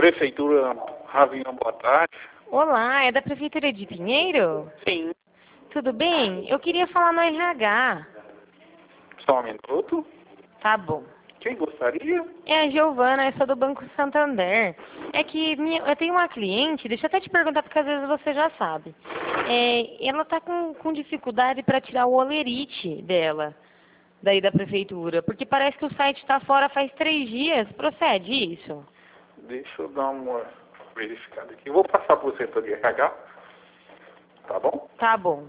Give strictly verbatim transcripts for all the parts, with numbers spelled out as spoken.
Prefeitura Ravinhão, boa tarde. Olá, é da Prefeitura de Pinheiro? Sim. Tudo bem? Eu queria falar no R H. Só um minuto. Tá bom. Quem gostaria? É a Giovana, eu sou do Banco Santander. É que minha, eu tenho uma cliente, deixa eu até te perguntar porque às vezes você já sabe. É, ela tá com, com dificuldade para tirar o olerite dela, daí da Prefeitura, porque parece que o site está fora faz três dias. Procede isso? Deixa eu dar uma verificada aqui. Eu vou passar para o setor de R H. Tá bom? Tá bom.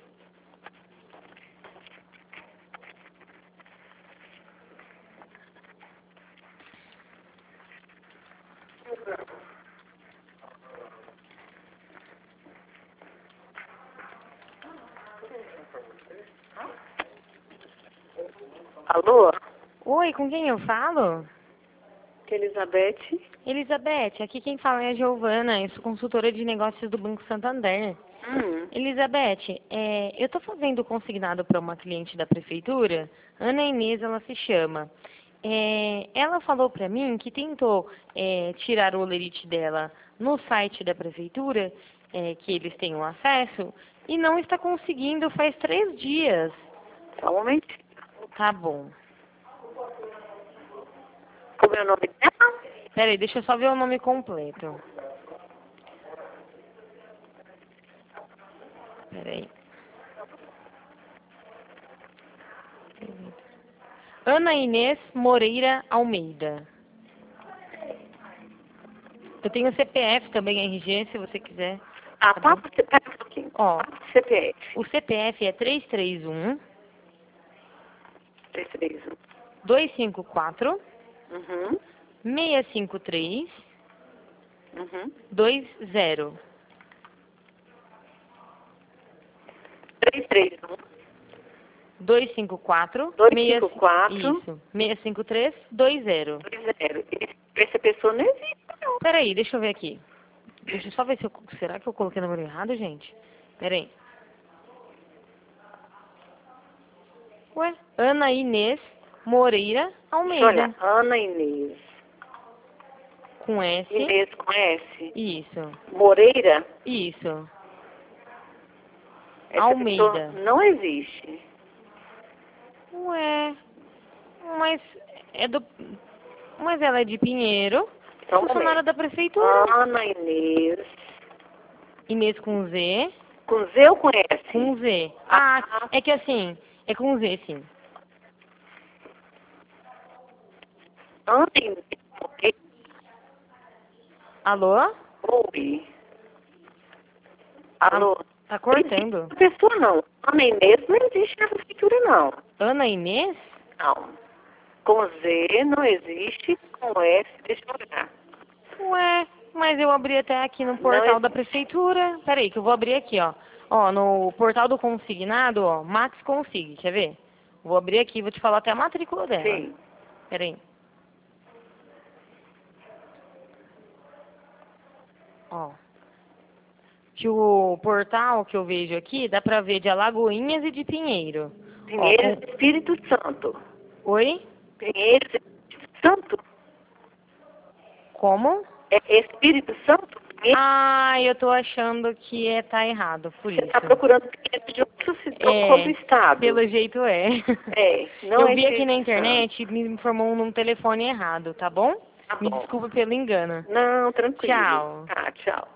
Alô? Oi, com quem eu falo? Que Elizabeth? Elizabeth, aqui quem fala é a Giovana, eu sou consultora de negócios do Banco Santander. Hum. Elizabeth, é, eu estou fazendo consignado para uma cliente da prefeitura, Ana Inês ela se chama. É, ela falou para mim que tentou é, tirar o olerite dela no site da prefeitura, é, que eles tenham acesso, e não está conseguindo faz três dias. Só um momentinho. Tá bom. Como é o nome dela? Peraí, deixa eu só ver o nome completo. Peraí. Ana Inês Moreira Almeida. Eu tenho C P F também, R G, se você quiser. Ah, passa o C P F um pouquinho. Ó, Passa o C P F. o C P F é três três um, três três um. dois cinco quatro, Uhum. seis cinco três, Uhum. dois zero. três três um. dois cinco quatro, dois cinco quatro. isso, seis cinco três, dois zero. dois zero. Esse- Essa pessoa não existe, não. Peraí, deixa eu ver aqui. Deixa eu só ver se eu... Será que eu coloquei o número errado, gente? Peraí. Ué? Ana Inês Moreira Almeida. Olha, Ana Inês. Com S. Inês com S. Isso. Moreira. Isso. Essa Almeida. pessoa não existe. Ué. Mas é do... Mas ela é de Pinheiro. Só um Funcionária momento. da prefeitura. Ana Inês. Inês com Z. Com Z ou com S? Com Z. Ah, Ah, é que assim, é com Z, sim. Ana Inês. Ok. Alô? Oi. Alô? Tá cortando. A pessoa não. Ana Inês não existe na prefeitura, não. Ana Inês? Não. Com Z não existe, com S, deixa eu olhar. Ué, mas eu abri até aqui no portal Não da existe. prefeitura. Peraí, que eu vou abrir aqui, ó. Ó, no portal do consignado, ó, Max Consig, quer ver? Vou abrir aqui, vou te falar até a matrícula dela. Sim. Peraí. Ó. Que o portal que eu vejo aqui, dá pra ver de Alagoinhas e de Pinheiro. Pinheiro Ó, com... Espírito Santo. Oi? Pinheiro Espírito Santo? Como? É Espírito Santo? Pinheiro? Ah, eu tô achando que é, tá errado, por Você isso. está procurando Pinheiro de outro, ci- É, outro estado. pelo jeito é. É, não Eu é vi aqui na Espírito internet e me informou num telefone errado, tá bom? Santo. Tá Me bom. desculpa pelo engano. Não, tranquilo. Tchau. Tá, tchau.